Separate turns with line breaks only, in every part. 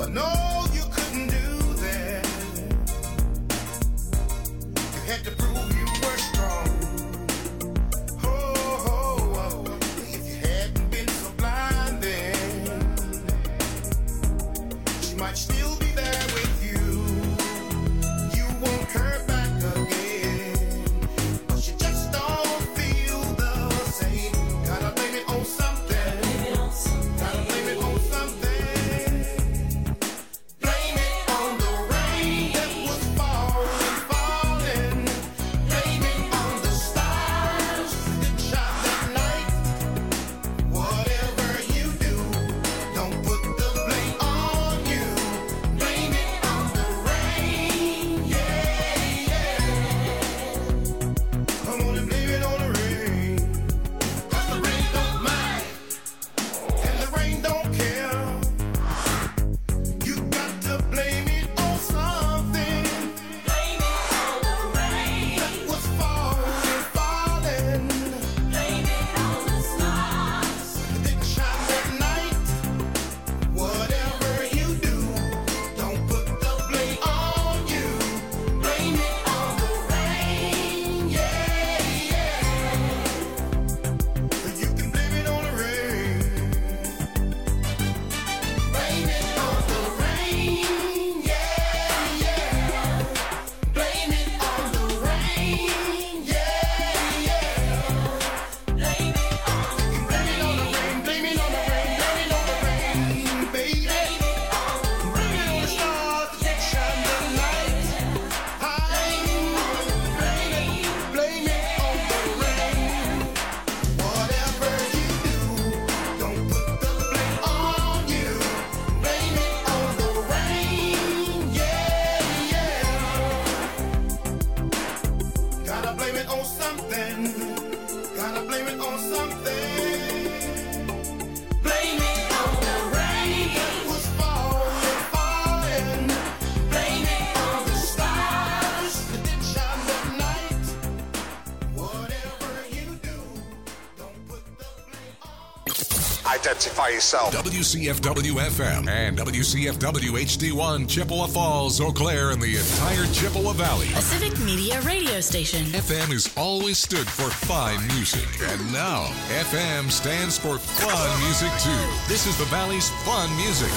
Identify yourself.
WCFW FM and WCFW HD1 Chippewa Falls, Eau Claire, and the entire Chippewa Valley.
A civic media radio station.
FM has always stood for fine music. And now, FM stands for fun music, too. This is the Valley's fun music.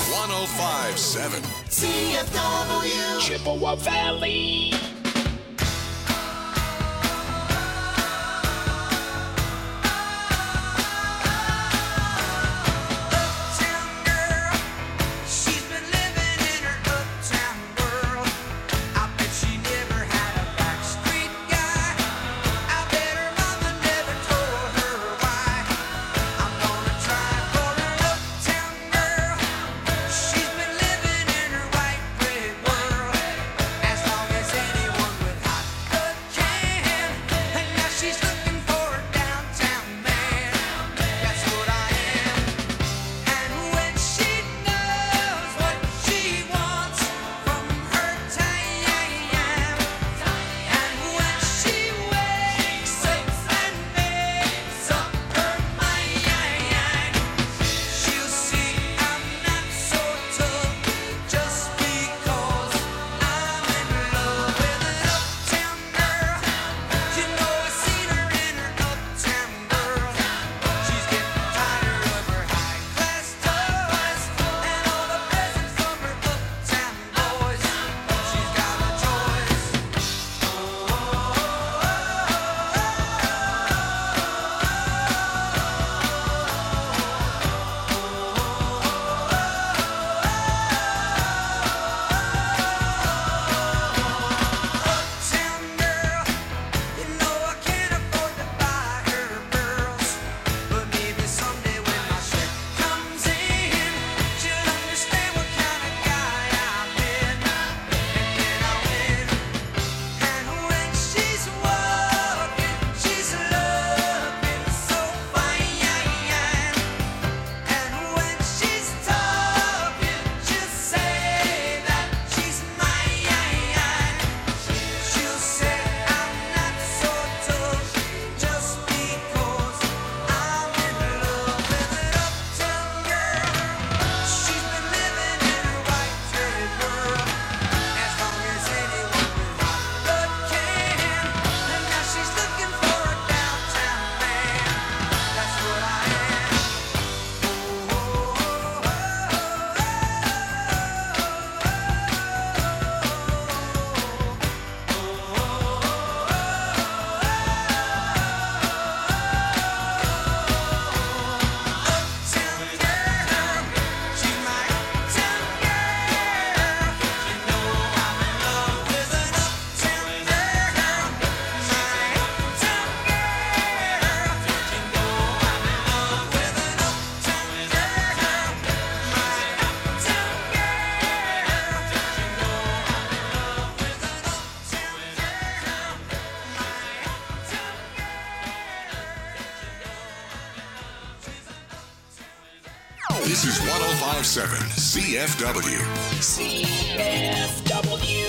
105.7.
CFW. Chippewa Valley.
As long as anyone
This is 105.7 CFW.
CFW.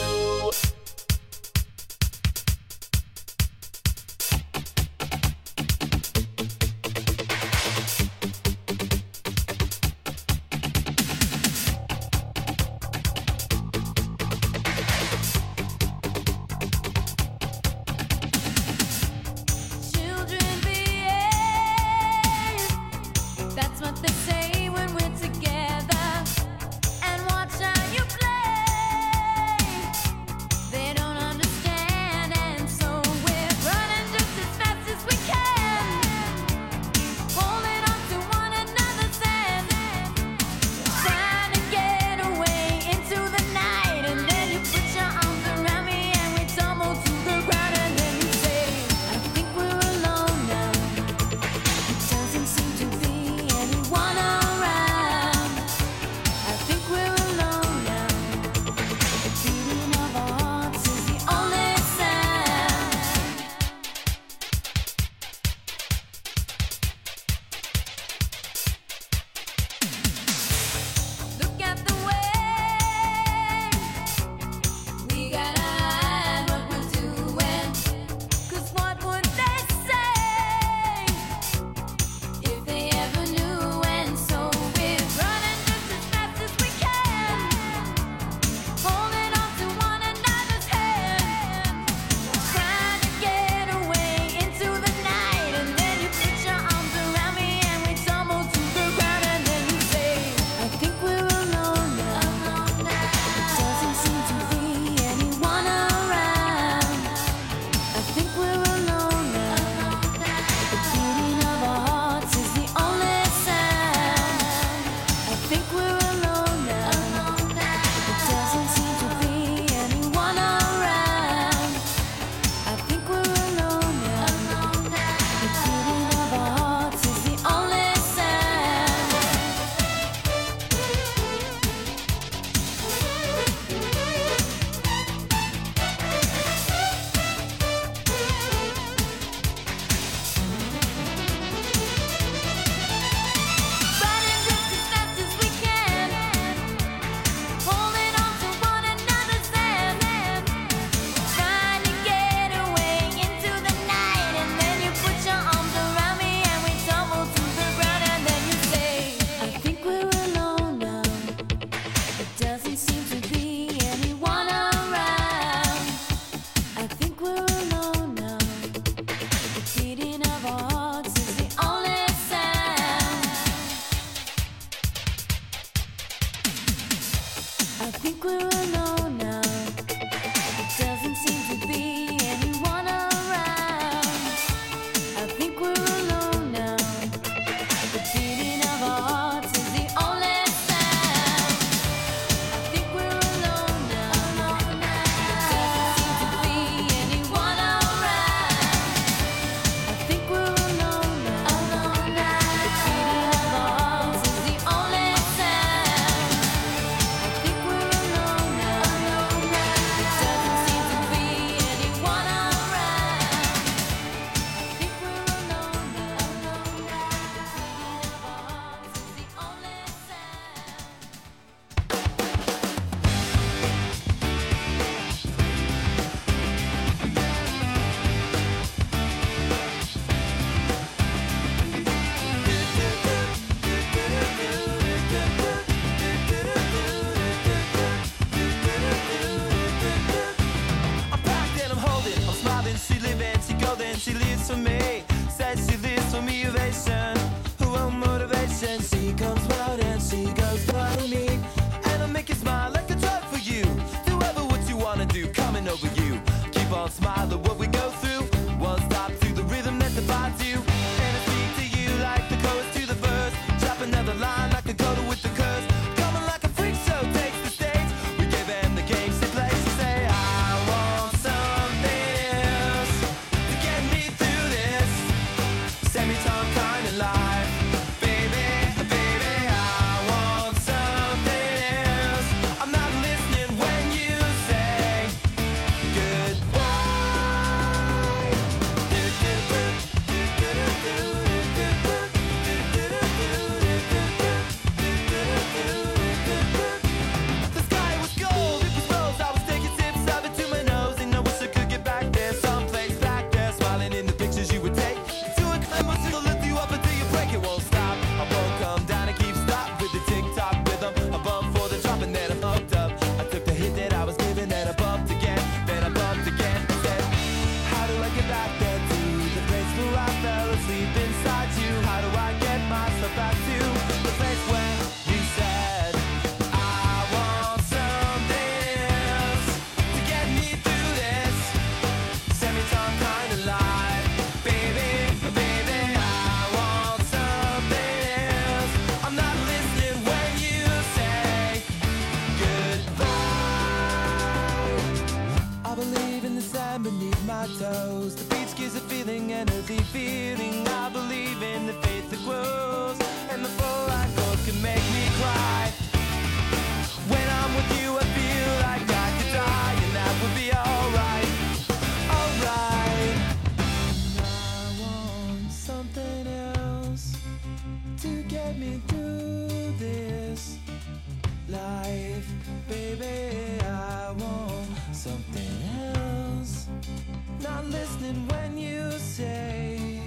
my toes. The beach gives a feeling, an earthly feeling. I believe in the faith that grows, and the full light goes can make me cry. When I'm with you, I feel like I could die, and that would be alright, alright. I want something else to get me through this life, baby. I want something else. Not listening when you say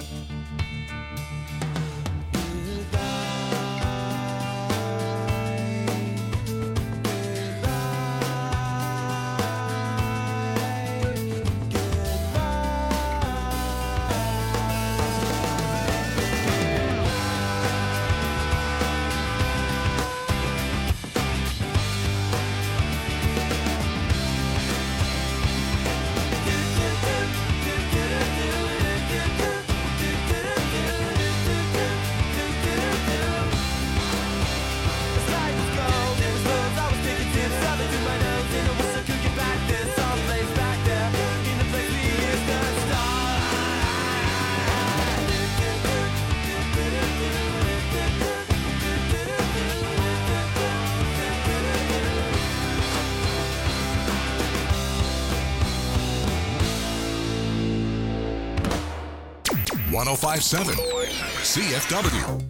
goodbye.
.1057 CFW.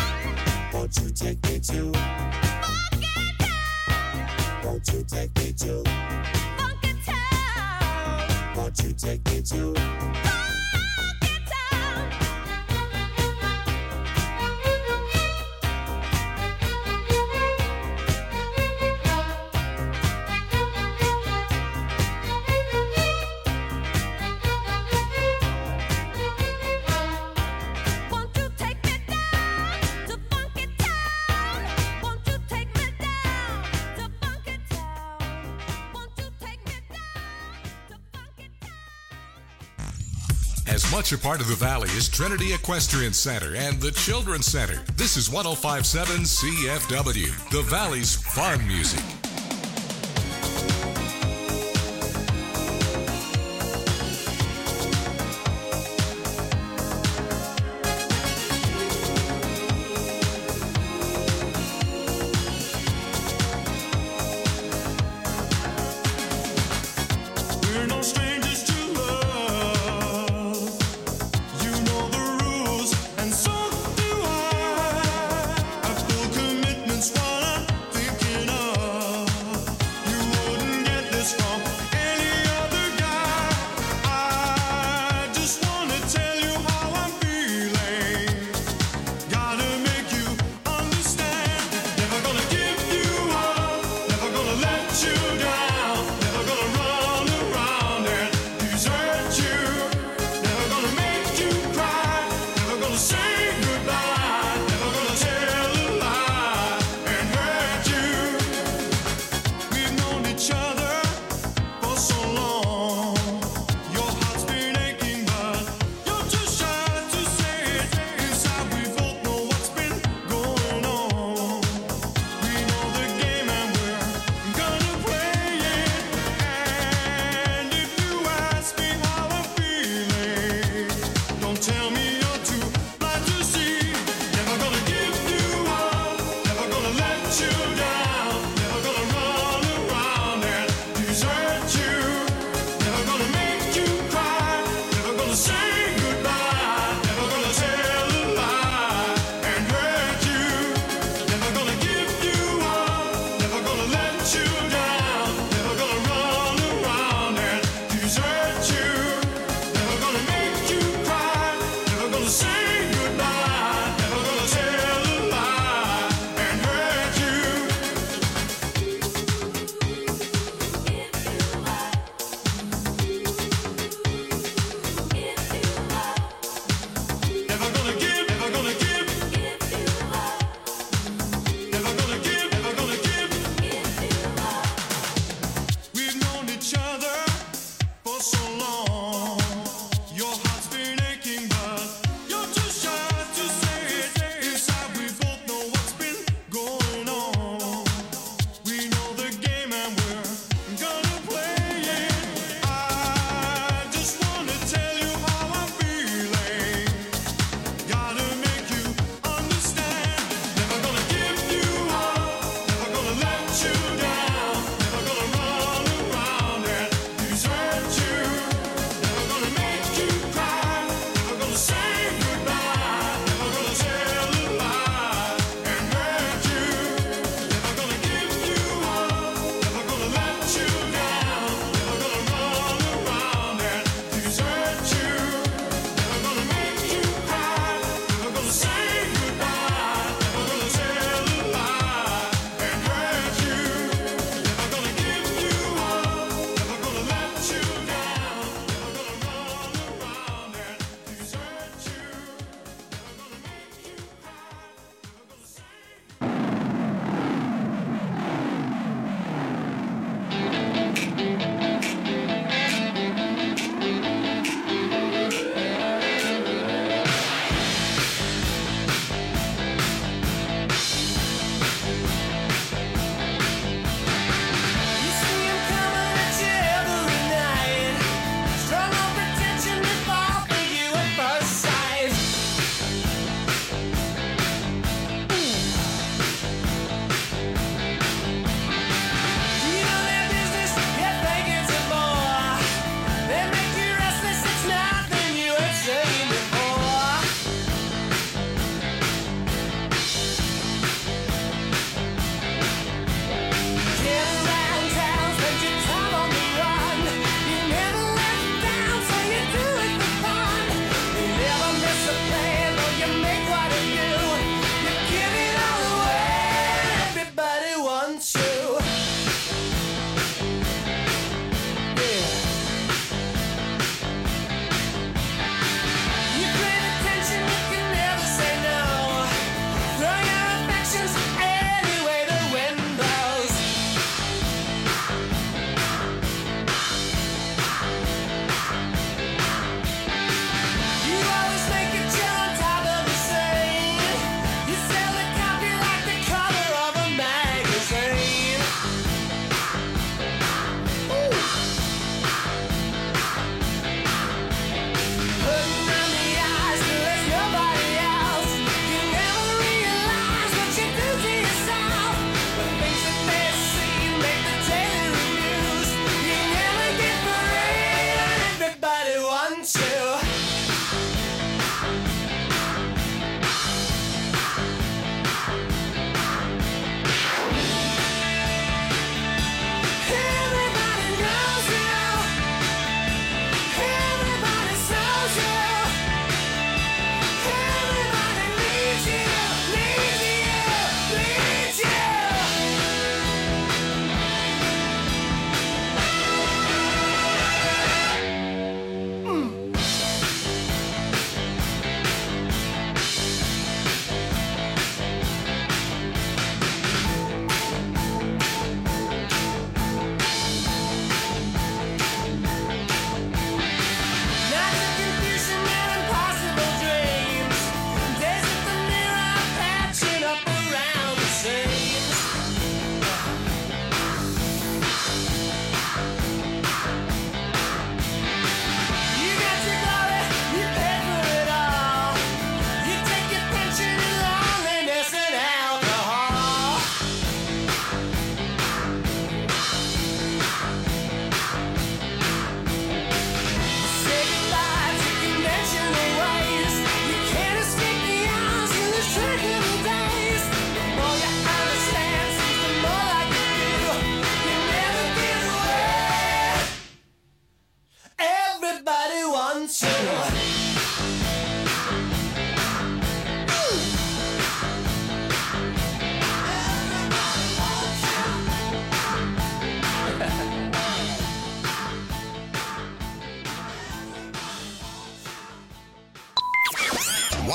Won't you take me to
As much a part of the Valley as Trinity Equestrian Center and the Children's Center. This is 105.7 CFW, the Valley's fun music.
Commitments, what I'm thinking of.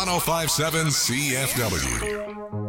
1057 CFW.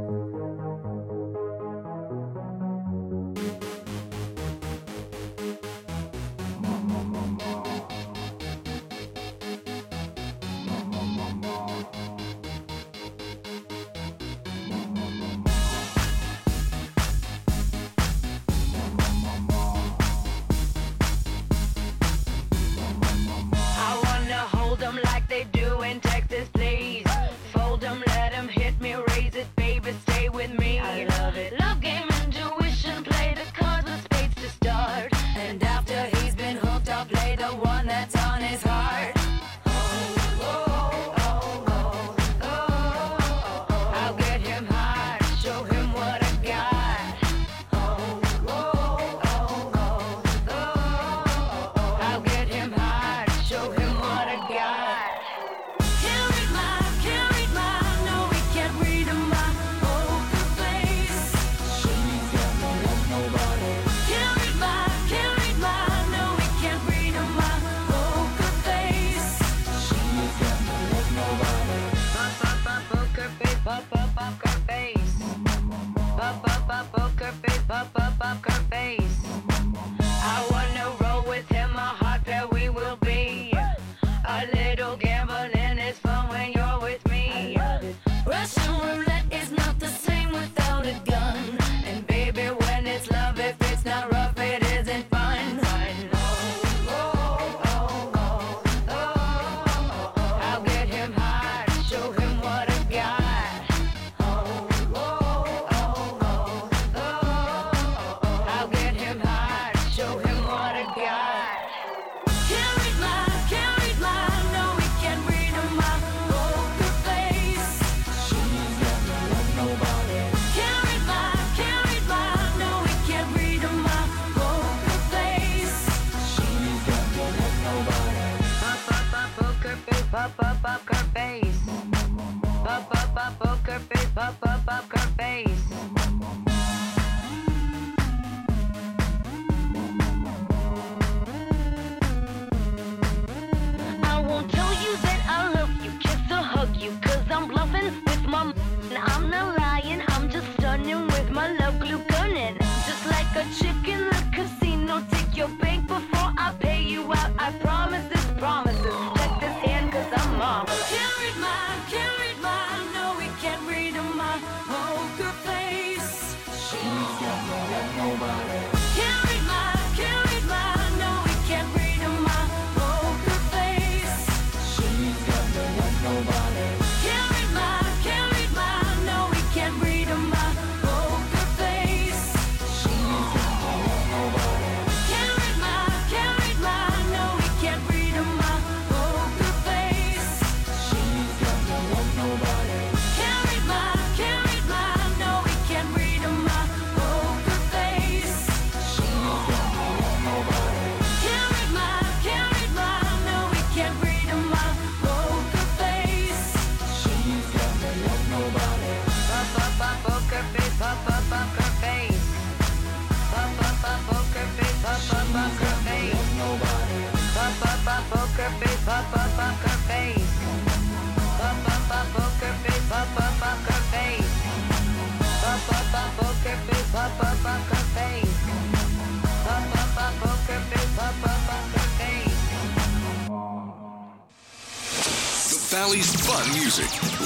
Valley's Fun Music,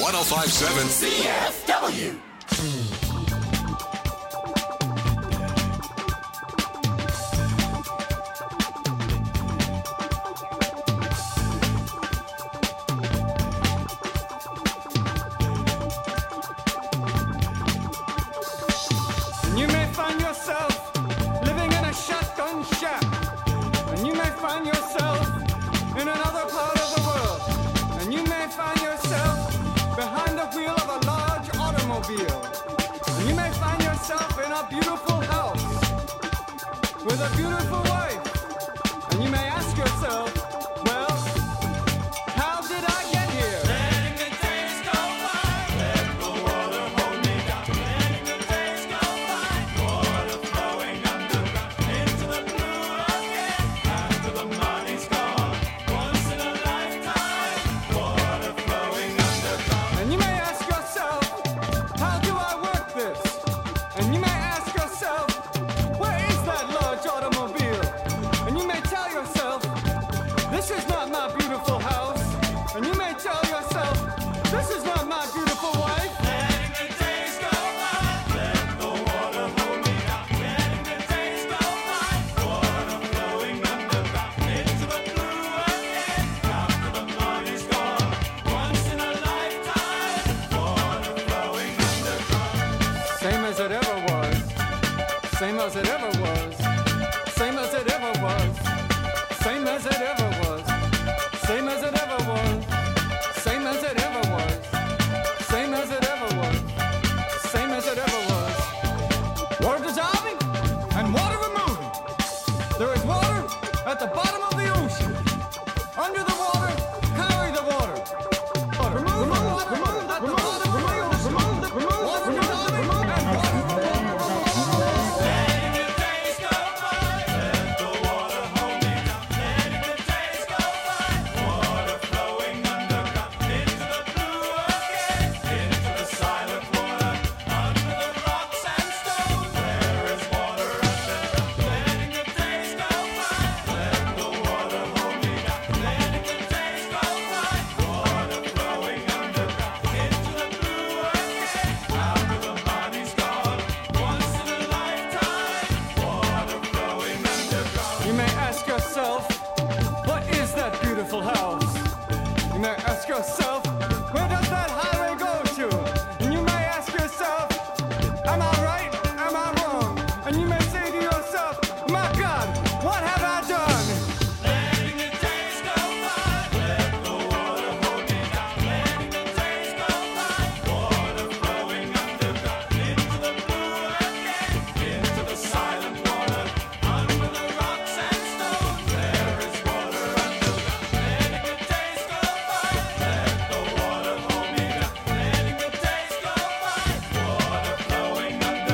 1057 CFW.
You may find yourself living in a shotgun shack, and you may find yourself in another part of the world, and you may find yourself behind the wheel of a large automobile, and you may find yourself in a beautiful house with a beautiful wife, and you may ask yourself, well, how did I get here? Letting the days go by, let the water hold me down. Letting the days go by, water flowing underground into the blue again. After the money's gone, once in a lifetime, water flowing underground. And as it ever was. Same as it ever was. Same as it ever was. Same as it ever was. Same as it ever was. Same as it ever was. Same as it ever was. Water dissolving and water removing. There is water at the bottom of the ocean. Under the water, carry the water. Remove the water at the bottom of the ocean. Water dissolving and water removing. Letting the days go by. Let the water hold me down. Letting the days go by. Water flowing underground into the blue again. Into the silent water. Under the rocks and stones. There is water underground. Letting the days go by. Let the water hold me down. Letting the days go by. Water flowing underground into the blue again. After the body's gone, once in a lifetime. Water flowing underground. You may ask yourself, what is that beautiful house? You may ask yourself, where does that highway go to? And you may ask yourself, am I right? Am I wrong? And you may say to yourself, my God, what have I done? Letting the days go by. Let the water hold me down. Letting the days go by. Water flowing underground into the blue again. Into the silent water. Under the rocks and stones. There is water underground. Letting the days go by. Let the water hold me down. Letting the days go by. Water flowing underground.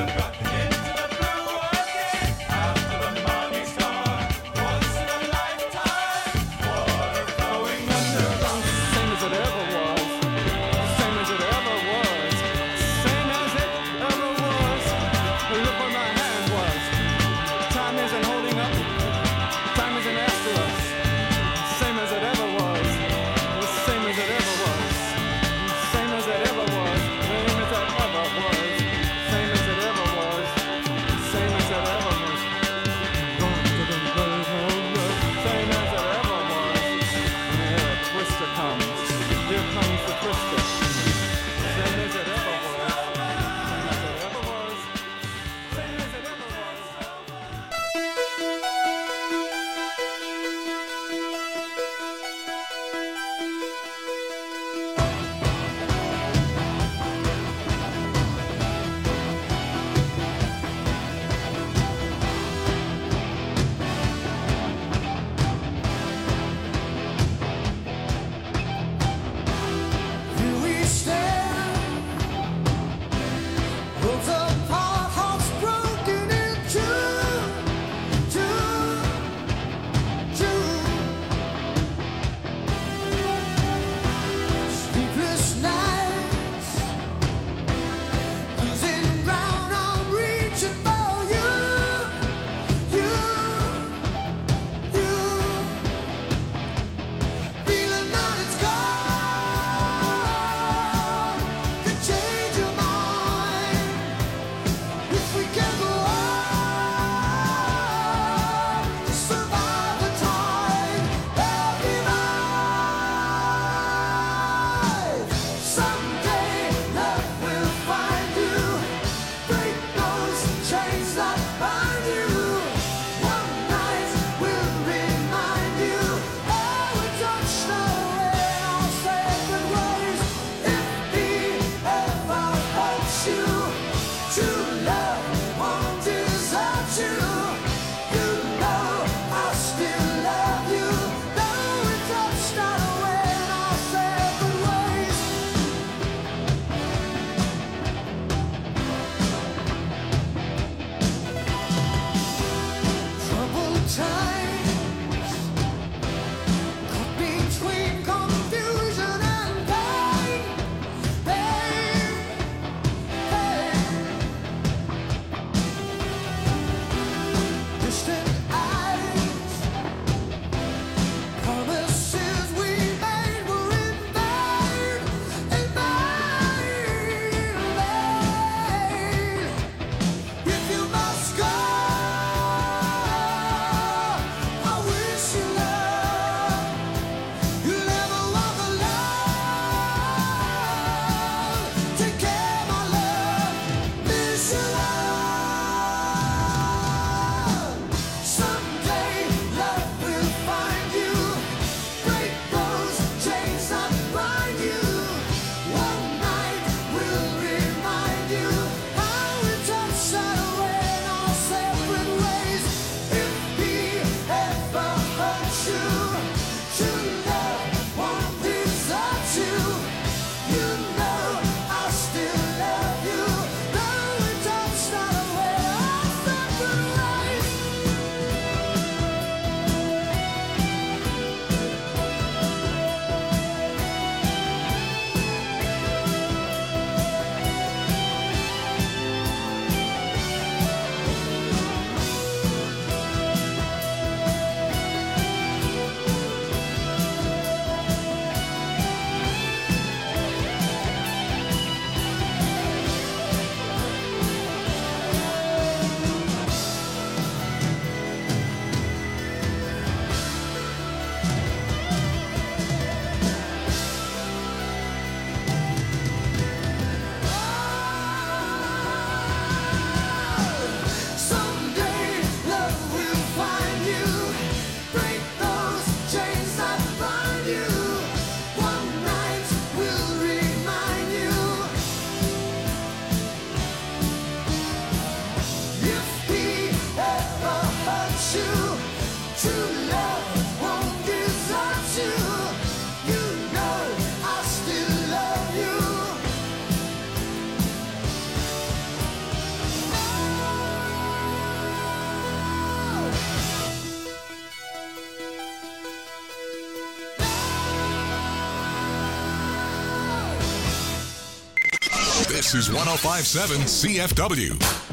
This is 105.7 CFW.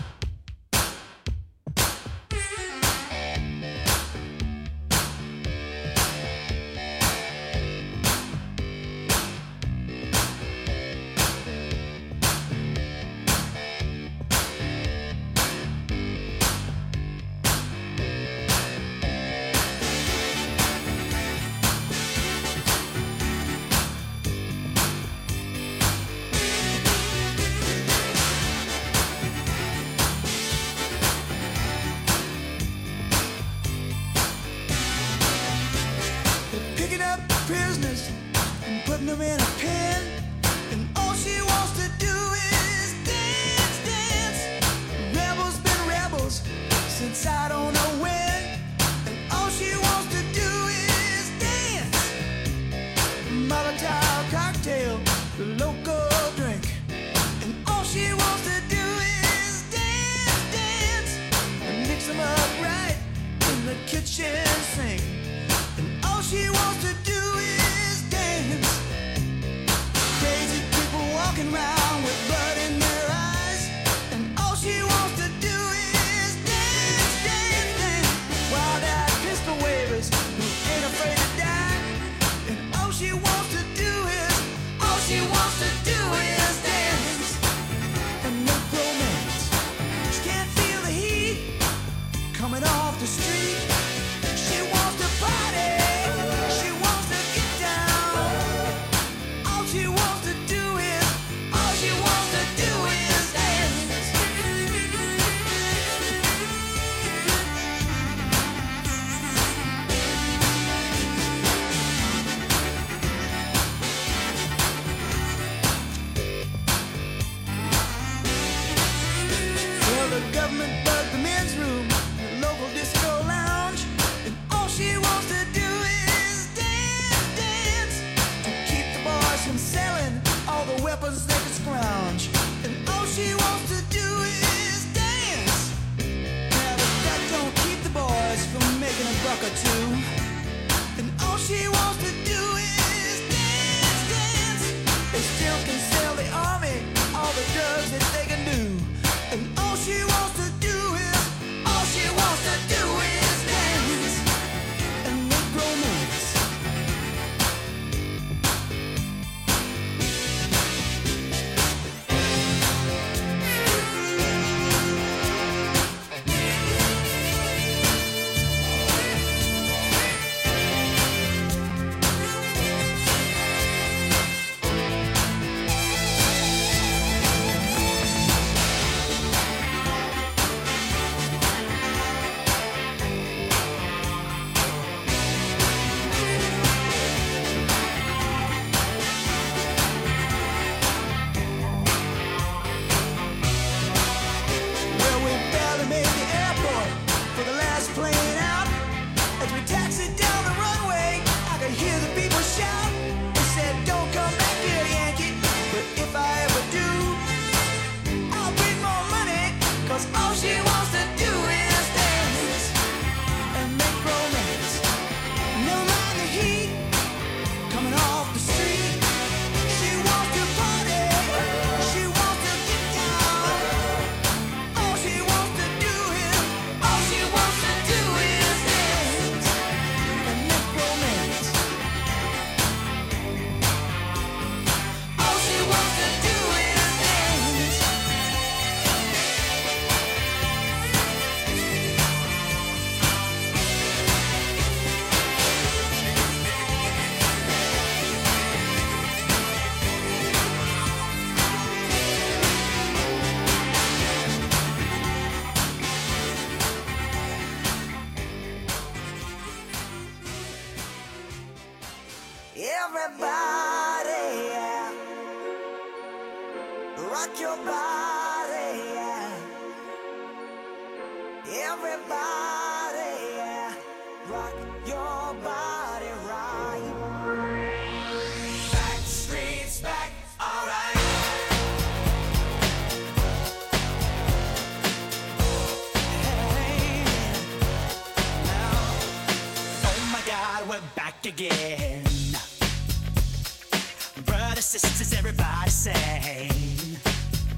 Again, brothers, sisters, everybody say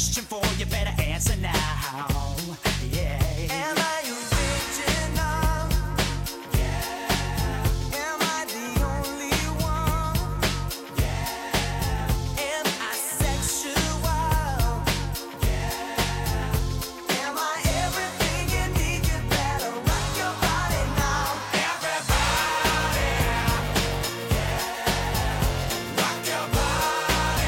question for you, better answer now. Yeah. Am I original? Yeah. Am I the only one? Yeah. Am I sexual? Yeah. Am I everything you need? You better rock your body now. Everybody. Yeah. Rock your body.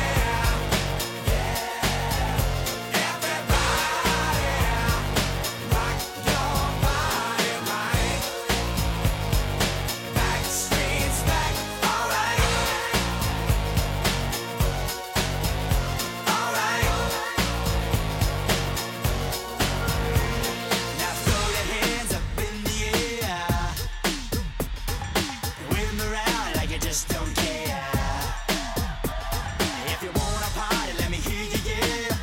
Don't care. If you wanna party, let me hear you, yeah.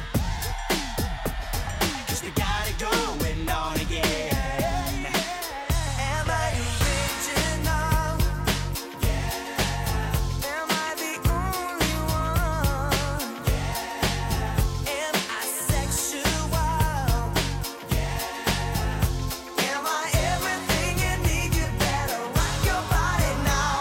'Cause we got it going on again. Am I original? Yeah. Am I the only one? Yeah. Am I sexual? Yeah. Am I everything you need? You better rock your body now.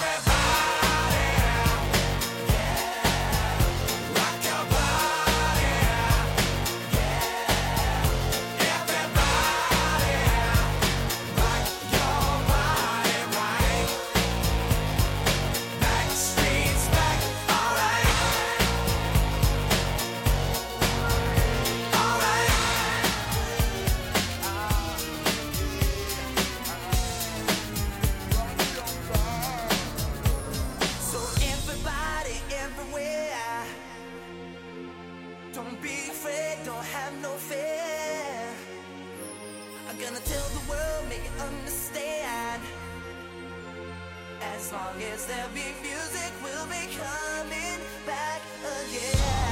So everybody, everywhere, don't be afraid, don't have no fear. I'm gonna tell the world, make it understand. As long as there be music, we'll be coming back again.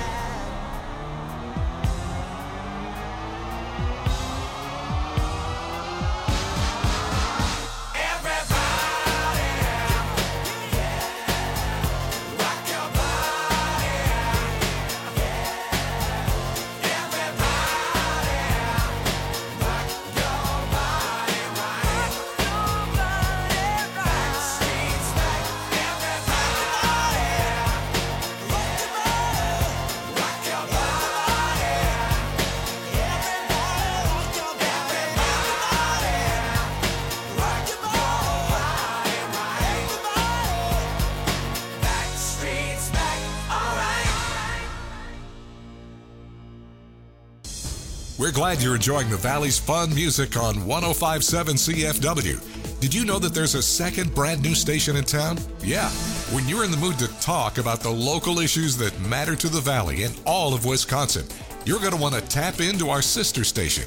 We're glad you're enjoying the Valley's fun music on 105.7 CFW. Did you know that there's a second brand new station in town? Yeah, when you're in the mood to talk about the local issues that matter to the Valley and all of Wisconsin, you're going to want to tap into our sister station,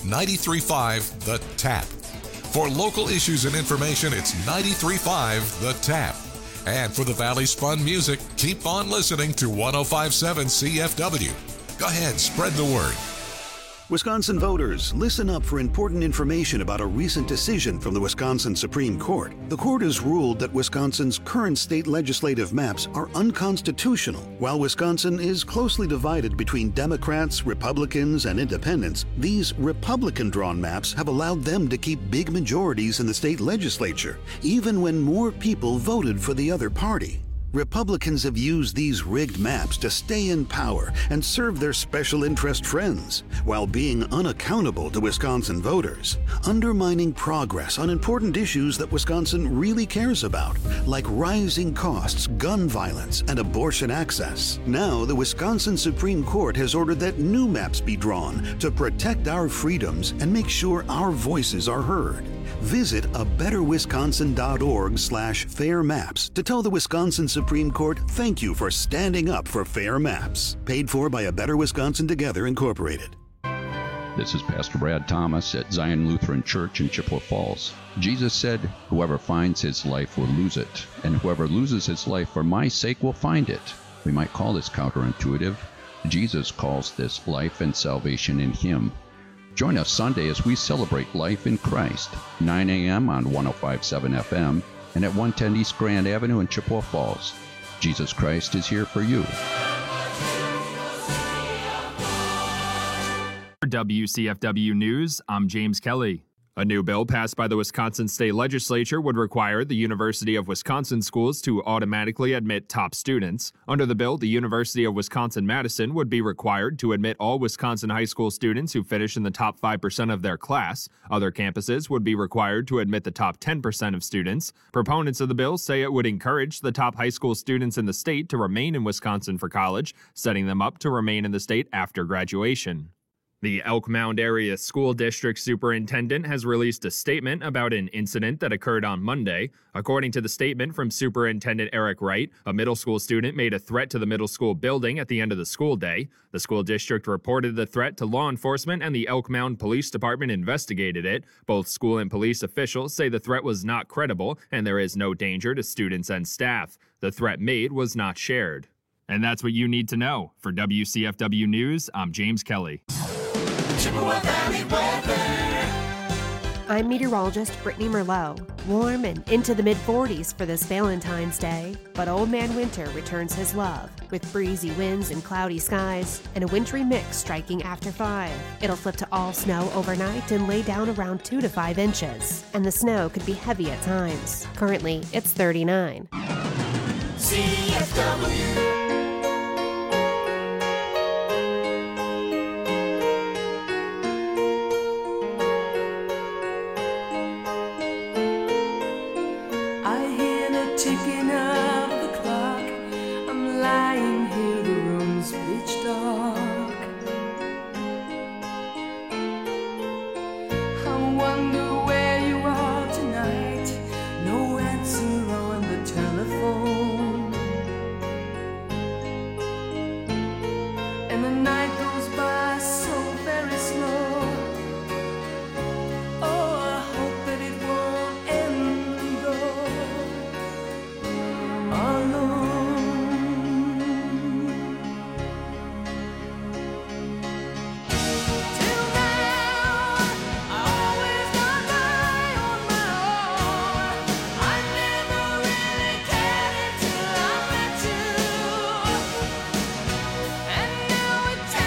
93.5 The Tap. For local issues and information, it's 93.5 The Tap. And for the Valley's fun music, keep on listening to 105.7 CFW. Go ahead, spread the word.
Wisconsin voters, listen up for important information about a recent decision from the Wisconsin Supreme Court. The court has ruled that Wisconsin's current state legislative maps are unconstitutional. While Wisconsin is closely divided between Democrats, Republicans, and independents, these Republican-drawn maps have allowed them to keep big majorities in the state legislature, even when more people voted for the other party. Republicans have used these rigged maps to stay in power and serve their special interest friends, while being unaccountable to Wisconsin voters, undermining progress on important issues that Wisconsin really cares about, like rising costs, gun violence, and abortion access. Now, the Wisconsin Supreme Court has ordered that new maps be drawn to protect our freedoms and make sure our voices are heard. Visit abetterwisconsin.org/fair maps to tell the Wisconsin Supreme Court thank you for standing up for fair maps. Paid for by A Better Wisconsin Together, Incorporated.
This is Pastor Brad Thomas at Zion Lutheran Church in Chippewa Falls. Jesus said, "Whoever finds his life will lose it, and whoever loses his life for my sake will find it." We might call this counterintuitive. Jesus calls this life and salvation in him. Join us Sunday as we celebrate life in Christ, 9 a.m. on 105.7 FM and at 110 East Grand Avenue in Chippewa Falls. Jesus Christ is here for you.
For WCFW News, I'm James Kelly. A new bill passed by the Wisconsin State Legislature would require the University of Wisconsin schools to automatically admit top students. Under the bill, the University of Wisconsin-Madison would be required to admit all Wisconsin high school students who finish in the top 5% of their class. Other campuses would be required to admit the top 10% of students. Proponents of the bill say it would encourage the top high school students in the state to remain in Wisconsin for college, setting them up to remain in the state after graduation. The Elk Mound Area School District Superintendent has released a statement about an incident that occurred on Monday. According to the statement from Superintendent Eric Wright, a middle school student made a threat to the middle school building at the end of the school day. The school district reported the threat to law enforcement, and the Elk Mound Police Department investigated it. Both school and police officials say the threat was not credible and there is no danger to students and staff. The threat made was not shared. And that's what you need to know. For WCFW News, I'm James Kelly.
Chippewa Valley weather.
I'm meteorologist Brittany Merlot. Warm and into the mid-40s for this Valentine's Day, but Old Man Winter returns his love with breezy winds and cloudy skies and a wintry mix striking after 5. It'll flip to all snow overnight and lay down around 2 to 5 inches, and the snow could be heavy at times. Currently, it's 39.
CFW.
Ticking of the clock, I'm lying here, the room's pitch dark. I wonder where you are tonight, no answer on the telephone. And the night goes by so very slow. Oh, I hope that it won't end though. And now it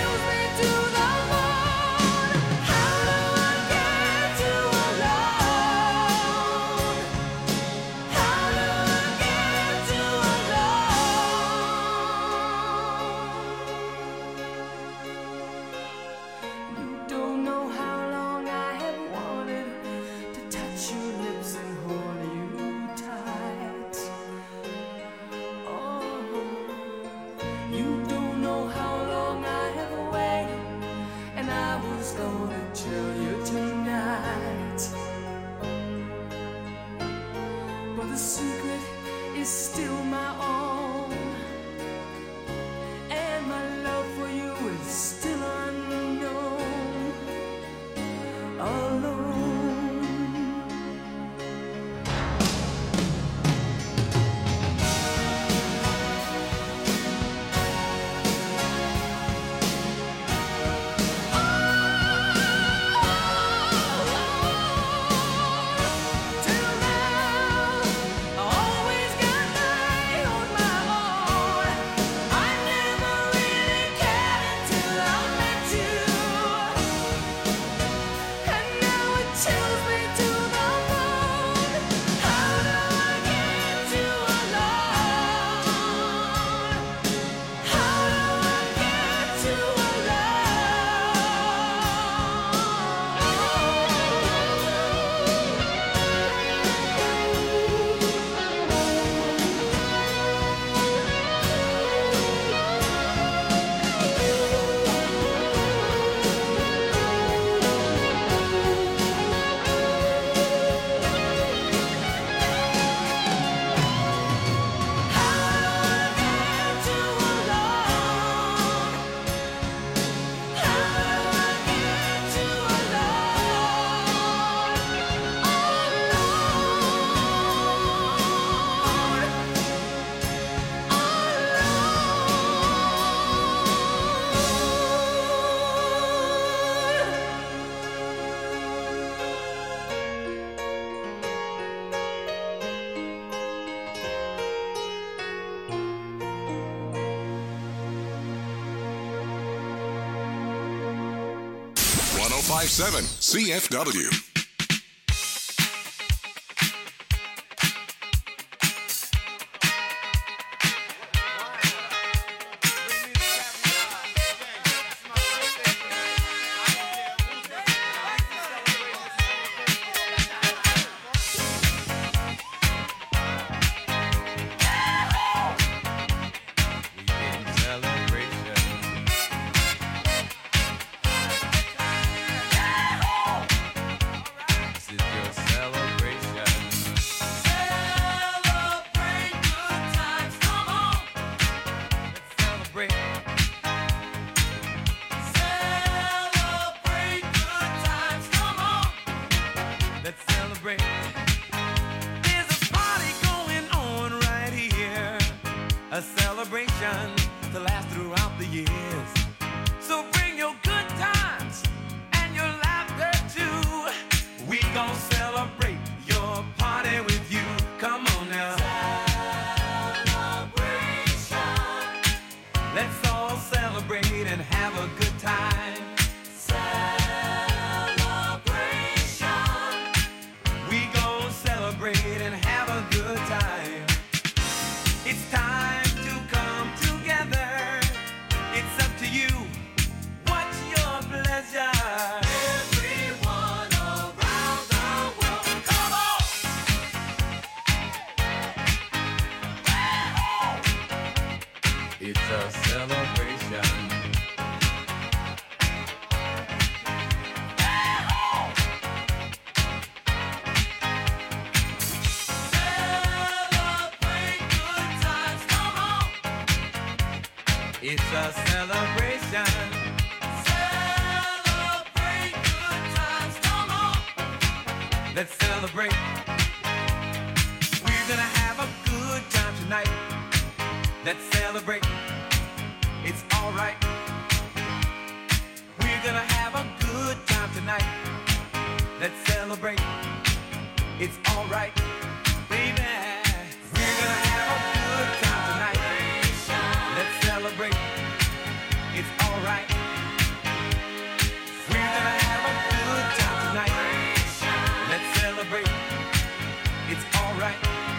1057 CFW.
It's a celebration. Celebrate good times, come on. Let's celebrate. We're gonna have a good time tonight. Let's celebrate. It's alright. We're gonna have a good time tonight. Let's celebrate. It's alright, baby. We're gonna have a good time tonight. Let's celebrate. It's alright. We're gonna have a good time tonight. Let's celebrate. It's alright.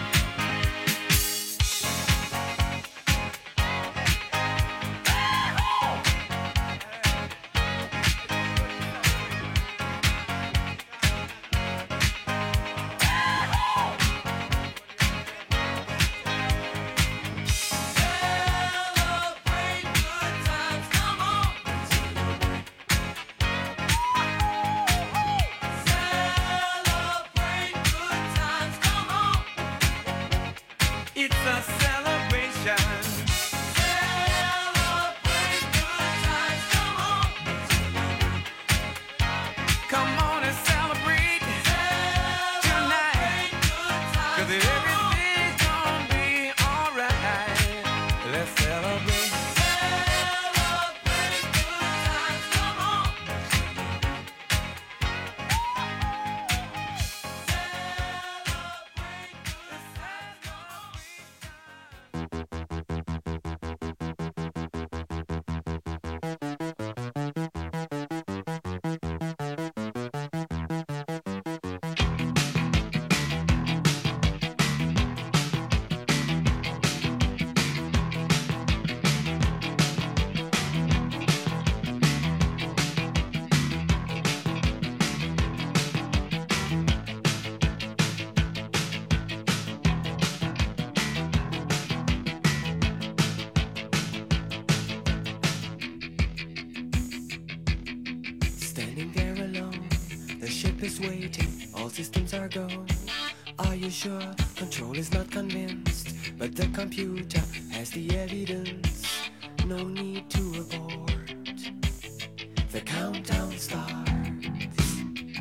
Waiting, all systems are go. Are you sure? Control is not convinced, but the computer has the evidence. No need to abort. The countdown starts.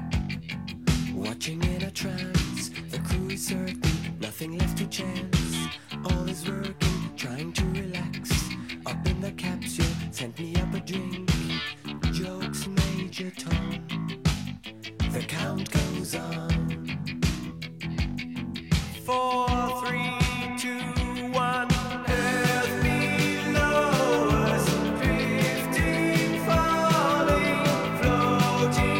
Watching in a trance, the crew is certain, nothing left to chance. All is working, trying to relax. Up in the capsule, sent me up a drink. Jokes, Major Tom. The count goes on. 4, 3, 2, 1. Earth below us, drifting, falling, floating.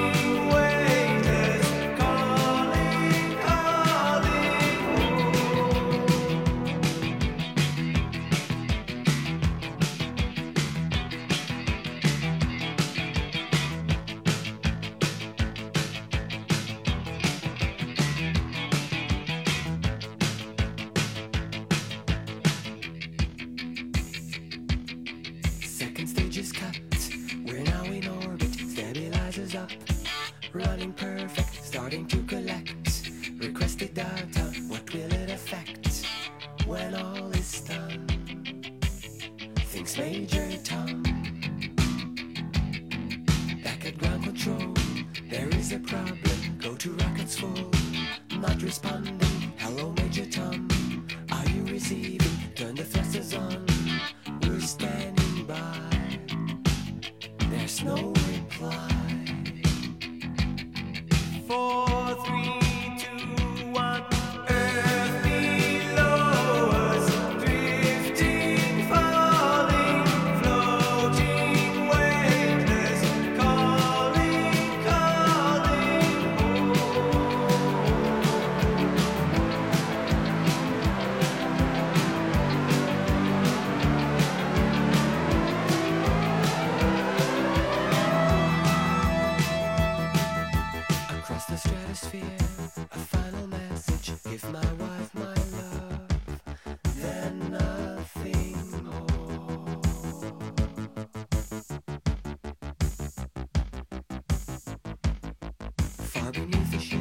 is capped. We're now in orbit, stabilizers up. Running perfect, starting to collect. Requested data, what will it affect? When all is done, thinks Major Tom. Back at ground control, there is a problem. Go to rockets full, not responding. Hello Major Tom, are you receiving? Turn the thrusters on, we're standing by. There's no reply.
4, 3, 2, 1. Earth below us, drifting, falling, floating, weightless, calling, calling
Across the stratosphere, a final message. Give my wife my love, then nothing more. Far beneath the ship,